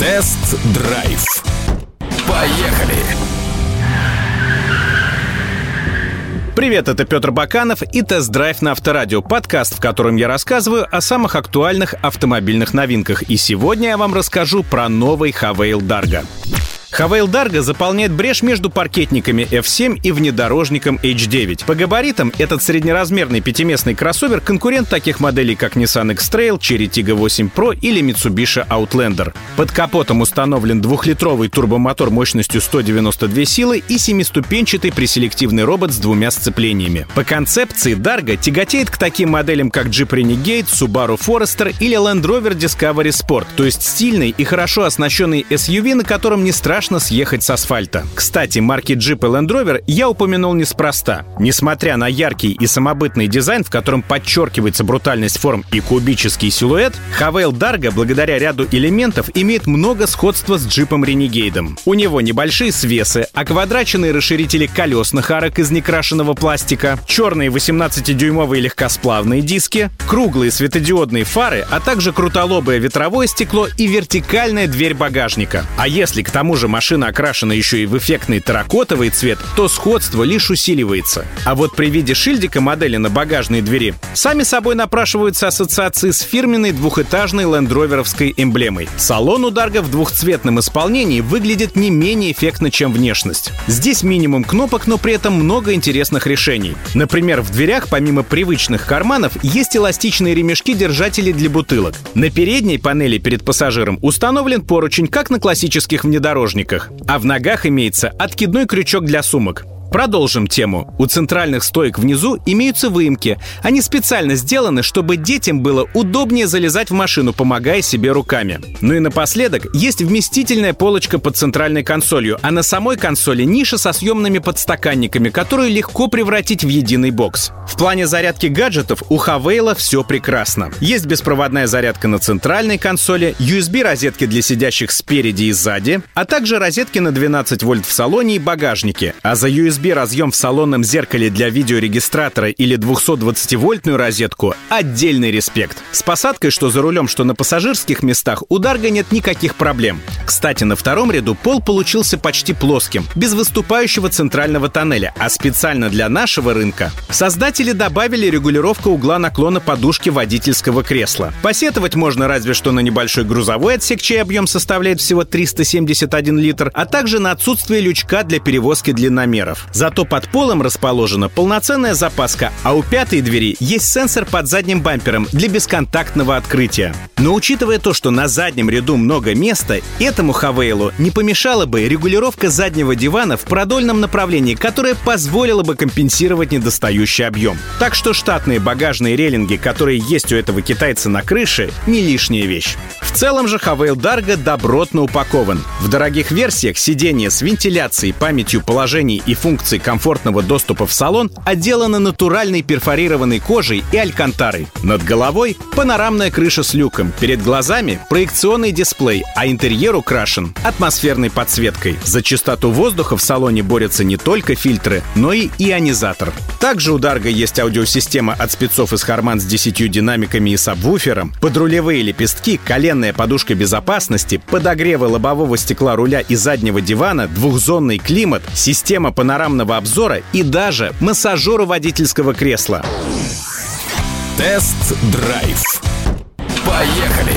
Тест-драйв. Поехали! Привет, это Петр Баканов и «Тест-драйв» на Авторадио, подкаст, в котором я рассказываю о самых актуальных автомобильных новинках. И сегодня я вам расскажу про новый Хавейл Дарго. Хавейл Дарго заполняет брешь между паркетниками F7 и внедорожником H9. По габаритам этот среднеразмерный пятиместный кроссовер — конкурент таких моделей, как Nissan X-Trail, Chery Tiggo 8 Pro или Mitsubishi Outlander. Под капотом установлен 2-литровый турбомотор мощностью 192 силы и 7-ступенчатый преселективный робот с 2 сцеплениями. По концепции Дарго тяготеет к таким моделям, как Jeep Renegade, Subaru Forester или Land Rover Discovery Sport, то есть стильный и хорошо оснащенный SUV, на котором не страшно съехать с асфальта. Кстати, марки Jeep и Land Rover я упомянул неспроста. Несмотря на яркий и самобытный дизайн, в котором подчеркивается брутальность форм и кубический силуэт, Хавейл Дарго, благодаря ряду элементов, имеет много сходства с Jeep'ом Renegade. У него небольшие свесы, оквадраченные расширители колесных арок из некрашенного пластика, черные 18-дюймовые легкосплавные диски, круглые светодиодные фары, а также крутолобое ветровое стекло и вертикальная дверь багажника. А если к тому же машина окрашена еще и в эффектный терракотовый цвет, то сходство лишь усиливается. А вот при виде шильдика модели на багажной двери сами собой напрашиваются ассоциации с фирменной двухэтажной лендроверовской эмблемой. Салон у Дарго в двухцветном исполнении выглядит не менее эффектно, чем внешность. Здесь минимум кнопок, но при этом много интересных решений. Например, в дверях помимо привычных карманов есть эластичные ремешки-держатели для бутылок. На передней панели перед пассажиром установлен поручень, как на классических внедорожниках, а в ногах имеется откидной крючок для сумок. Продолжим тему. У центральных стоек внизу имеются выемки. Они специально сделаны, чтобы детям было удобнее залезать в машину, помогая себе руками. Ну и напоследок есть вместительная полочка под центральной консолью, а на самой консоли ниша со съемными подстаканниками, которую легко превратить в единый бокс. В плане зарядки гаджетов у Хавейла все прекрасно. Есть беспроводная зарядка на центральной консоли, USB-розетки для сидящих спереди и сзади, а также розетки на 12 вольт в салоне и багажнике. А за USB-разъем в салонном зеркале для видеорегистратора или 220-вольтную розетку — отдельный респект. С посадкой, что за рулем, что на пассажирских местах, у Дарго нет никаких проблем. Кстати, на втором ряду пол получился почти плоским, без выступающего центрального тоннеля, а специально для нашего рынка создатели добавили регулировку угла наклона подушки водительского кресла. Посетовать можно разве что на небольшой грузовой отсек, чей объем составляет всего 371 литр, а также на отсутствие лючка для перевозки длинномеров. Зато под полом расположена полноценная запаска, а у пятой двери есть сенсор под задним бампером для бесконтактного открытия. Но учитывая то, что на заднем ряду много места, этому Хавейлу не помешала бы регулировка заднего дивана в продольном направлении, которая позволила бы компенсировать недостающий объем. Так что штатные багажные рейлинги, которые есть у этого китайца на крыше, не лишняя вещь. В целом же Хавейл Дарго добротно упакован. В дорогих версиях сиденье с вентиляцией, памятью положений и функций комфортного доступа в салон отделано натуральной перфорированной кожей и алькантарой. Над головой панорамная крыша с люком, перед глазами проекционный дисплей, а интерьер украшен атмосферной подсветкой. За чистоту воздуха в салоне борются не только фильтры, но и ионизатор. Также у Дарго есть аудиосистема от спецов из Harman с 10 динамиками и сабвуфером, подрулевые лепестки, коленная подушка безопасности, подогревы лобового стекла руля и заднего дивана, двухзонный климат, система панорамного обзора и даже массажера водительского кресла. Тест-драйв. Поехали!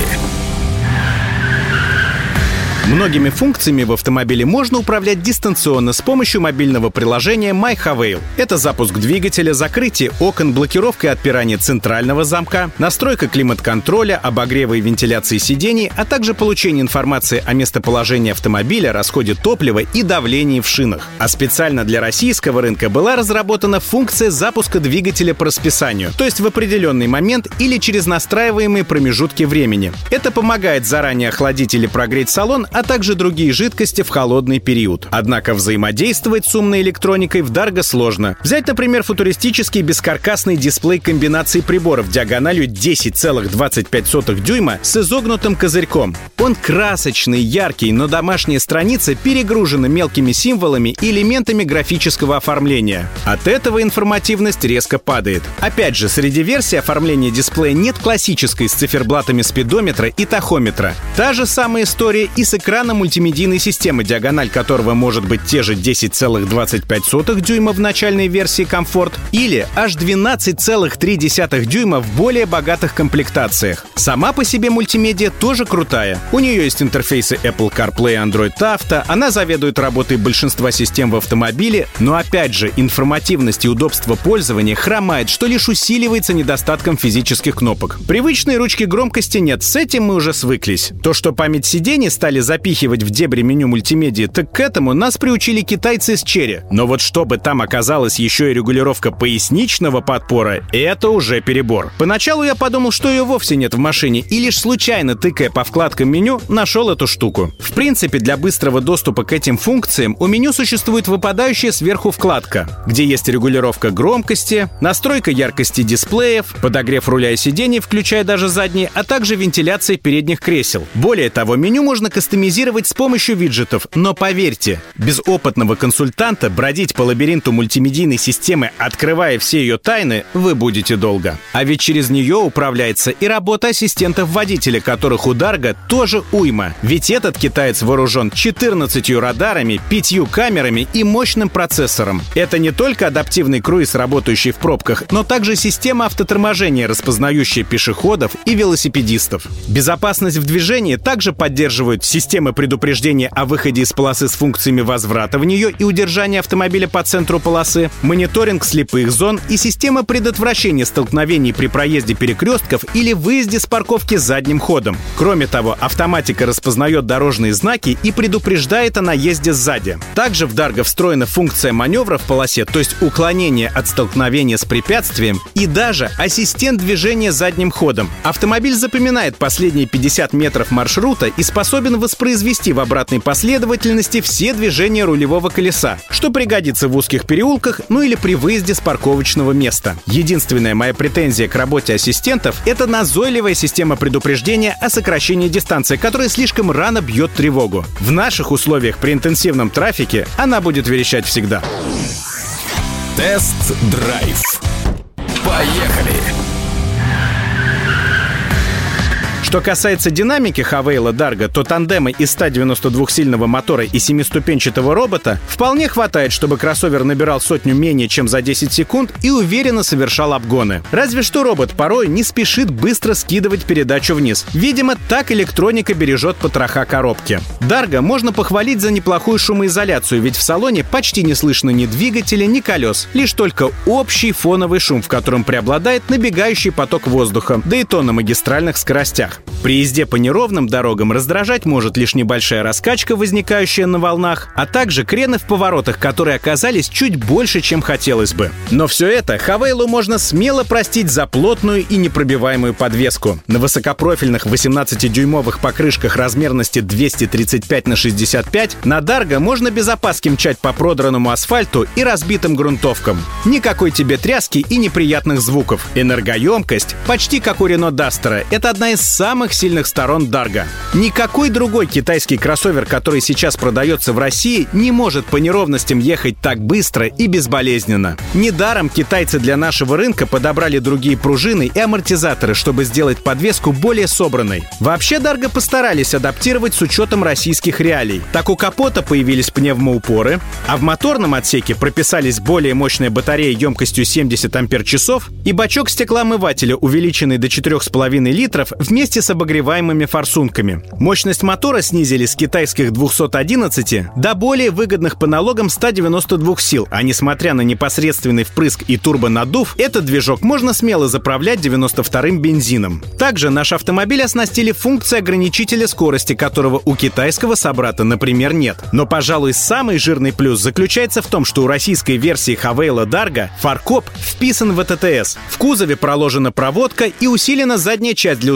Многими функциями в автомобиле можно управлять дистанционно с помощью мобильного приложения MyHaveil. Это запуск двигателя, закрытие окон, блокировка и отпирание центрального замка, настройка климат-контроля, обогрева и вентиляции сидений, а также получение информации о местоположении автомобиля, расходе топлива и давлении в шинах. А специально для российского рынка была разработана функция запуска двигателя по расписанию, то есть в определенный момент или через настраиваемые промежутки времени. Это помогает заранее охладить или прогреть салон, а также другие жидкости в холодный период. Однако взаимодействовать с умной электроникой в Дарго сложно. Взять, например, футуристический бескаркасный дисплей комбинации приборов диагональю 10,25 дюйма с изогнутым козырьком. Он Он красочный, яркий, но домашняя страница перегружена мелкими символами и элементами графического оформления. От этого информативность резко падает. Опять же, среди версий оформления дисплея нет классической с циферблатами спидометра и тахометра. Та же самая история и с экраном мультимедийной системы, диагональ которого может быть те же 10,25 дюйма в начальной версии Comfort или аж 12,3 дюйма в более богатых комплектациях. Сама по себе мультимедиа тоже крутая. У нее есть интерфейсы Apple CarPlay и Android Auto, она заведует работой большинства систем в автомобиле, но опять же, информативность и удобство пользования хромает, что лишь усиливается недостатком физических кнопок. Привычной ручки громкости нет, с этим мы уже свыклись. То, что память сидений стали запихивать в дебри меню мультимедиа, так к этому нас приучили китайцы с Cherry. Но вот чтобы там оказалась еще и регулировка поясничного подпора, это уже перебор. Поначалу я подумал, что ее вовсе нет в машине, и лишь случайно, тыкая по вкладкам меню, нашел эту штуку. В принципе, для быстрого доступа к этим функциям у меню существует выпадающая сверху вкладка, где есть регулировка громкости, настройка яркости дисплеев, подогрев руля и сидений, включая даже задние, а также вентиляция передних кресел. Более того, меню можно кастомизировать с помощью виджетов, но поверьте, без опытного консультанта бродить по лабиринту мультимедийной системы, открывая все ее тайны, вы будете долго. А ведь через нее управляется и работа ассистентов водителя, которых у Dargo тоже уйма. Ведь этот китаец вооружен 14 радарами, 5 камерами и мощным процессором. Это не только адаптивный круиз, работающий в пробках, но также система автоторможения, распознающая пешеходов и велосипедистов. Безопасность в движении также поддерживают системы предупреждения о выходе из полосы с функциями возврата в нее и удержания автомобиля по центру полосы, мониторинг слепых зон и система предотвращения столкновений при проезде перекрестков или выезде с парковки задним ходом. Кроме того, автоматика распознает дорожные знаки и предупреждает о наезде сзади. Также в Dargo встроена функция маневра в полосе, то есть уклонение от столкновения с препятствием, и даже ассистент движения задним ходом. Автомобиль запоминает последние 50 метров маршрута и способен воспроизвести в обратной последовательности все движения рулевого колеса, что пригодится в узких переулках, ну или при выезде с парковочного места. Единственная моя претензия к работе ассистентов — это назойливая система предупреждения о сокращении дистанции, которая слишком рано бьет тревогу. В наших условиях при интенсивном трафике она будет верещать всегда. Тест-драйв. Поехали! Что касается динамики Хавейла Dargo, то тандема из 192-сильного мотора и 7-ступенчатого робота вполне хватает, чтобы кроссовер набирал сотню менее чем за 10 секунд и уверенно совершал обгоны. Разве что робот порой не спешит быстро скидывать передачу вниз. Видимо, так электроника бережет потроха коробки. Dargo можно похвалить за неплохую шумоизоляцию, ведь в салоне почти не слышно ни двигателя, ни колес. Лишь только общий фоновый шум, в котором преобладает набегающий поток воздуха, да и то на магистральных скоростях. При езде по неровным дорогам раздражать может лишь небольшая раскачка, возникающая на волнах, а также крены в поворотах, которые оказались чуть больше, чем хотелось бы. Но все это Хавейлу можно смело простить за плотную и непробиваемую подвеску. На высокопрофильных 18-дюймовых покрышках размерности 235/65 на Dargo можно без опаски мчать по продранному асфальту и разбитым грунтовкам. Никакой тебе тряски и неприятных звуков. Энергоемкость почти как у Renault Duster. Это одна из самых сильных сторон Dargo. Никакой другой китайский кроссовер, который сейчас продается в России, не может по неровностям ехать так быстро и безболезненно. Недаром китайцы для нашего рынка подобрали другие пружины и амортизаторы, чтобы сделать подвеску более собранной. Вообще Dargo постарались адаптировать с учетом российских реалий. Так у капота появились пневмоупоры, а в моторном отсеке прописались более мощная батарея емкостью 70 ампер-часов и бачок стеклоомывателя, увеличенный до 4,5 литров вместе с обогреваемыми форсунками. Мощность мотора снизили с китайских 211 до более выгодных по налогам 192 сил, а несмотря на непосредственный впрыск и турбонаддув, этот движок можно смело заправлять 92-м бензином. Также наш автомобиль оснастили функцией ограничителя скорости, которого у китайского собрата, например, нет. Но, пожалуй, самый жирный плюс заключается в том, что у российской версии Хавейла Dargo фаркоп вписан в ТТС. В кузове проложена проводка и усилена задняя часть для установки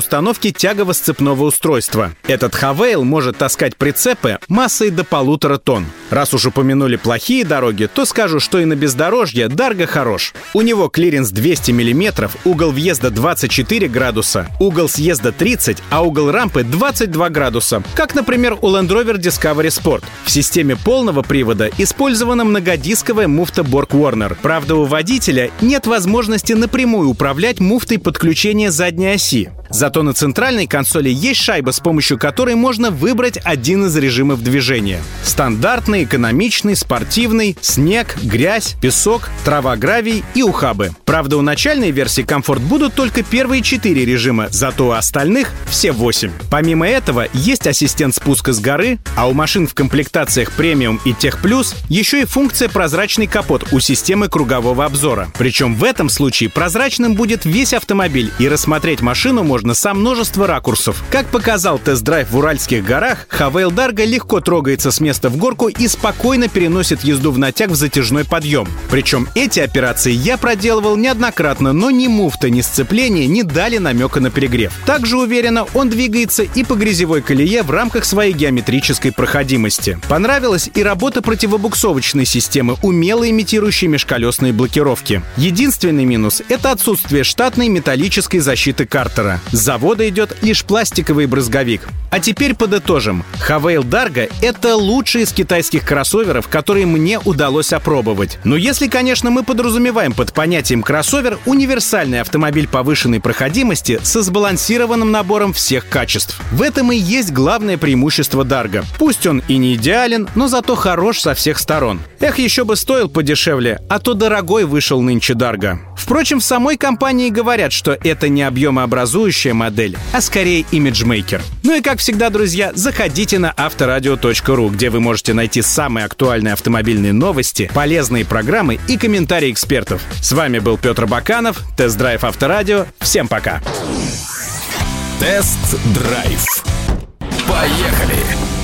виде тягово-сцепного устройства. Этот Хавейл может таскать прицепы массой до 1,5 тонн. Раз уж упомянули плохие дороги, то скажу, что и на бездорожье Дарго хорош. У него клиренс 200 мм, угол въезда 24 градуса, угол съезда 30, а угол рампы 22 градуса, как, например, у Land Rover Discovery Sport. В системе полного привода использована многодисковая муфта Borg-Warner. Правда, у водителя нет возможности напрямую управлять муфтой подключения задней оси. Зато на центральной консоли есть шайба, с помощью которой можно выбрать один из режимов движения. Стандартный, экономичный, спортивный, снег, грязь, песок, трава, гравий и ухабы. Правда, у начальной версии Comfort будут только первые 4 режима, зато у остальных все 8. Помимо этого, есть ассистент спуска с горы, а у машин в комплектациях премиум и Тех Плюс еще и функция прозрачный капот у системы кругового обзора. Причем в этом случае прозрачным будет весь автомобиль, и рассмотреть машину можно со множества ракурсов. Как показал тест-драйв в Уральских горах, Хавейл Дарго легко трогается с места в горку и спокойно переносит езду в натяг в затяжной подъем. Причем эти операции я проделывал неоднократно, но ни муфта, ни сцепление не дали намека на перегрев. Также уверенно он двигается и по грязевой колее в рамках своей геометрической проходимости. Понравилась и работа противобуксовочной системы, умело имитирующей межколесные блокировки. Единственный минус — это отсутствие штатной металлической защиты картера. С завода идет лишь пластиковый брызговик. А теперь подытожим. Хавейл Дарго — это лучший из китайских кроссоверов, которые мне удалось опробовать. Но если, конечно, мы подразумеваем под понятием кроссовер универсальный автомобиль повышенной проходимости со сбалансированным набором всех качеств. В этом и есть главное преимущество Дарго. Пусть он и не идеален, но зато хорош со всех сторон. Эх, еще бы стоил подешевле, а то дорогой вышел нынче Дарго. Впрочем, в самой компании говорят, что это не объемообразующая модель, а скорее имиджмейкер. Ну и как всегда, друзья, заходите на авторадио.ру, где вы можете найти самые актуальные автомобильные новости, полезные программы и комментарии экспертов. С вами был Петр Баканов, Тест-драйв Авторадио. Всем пока! Тест-драйв. Поехали!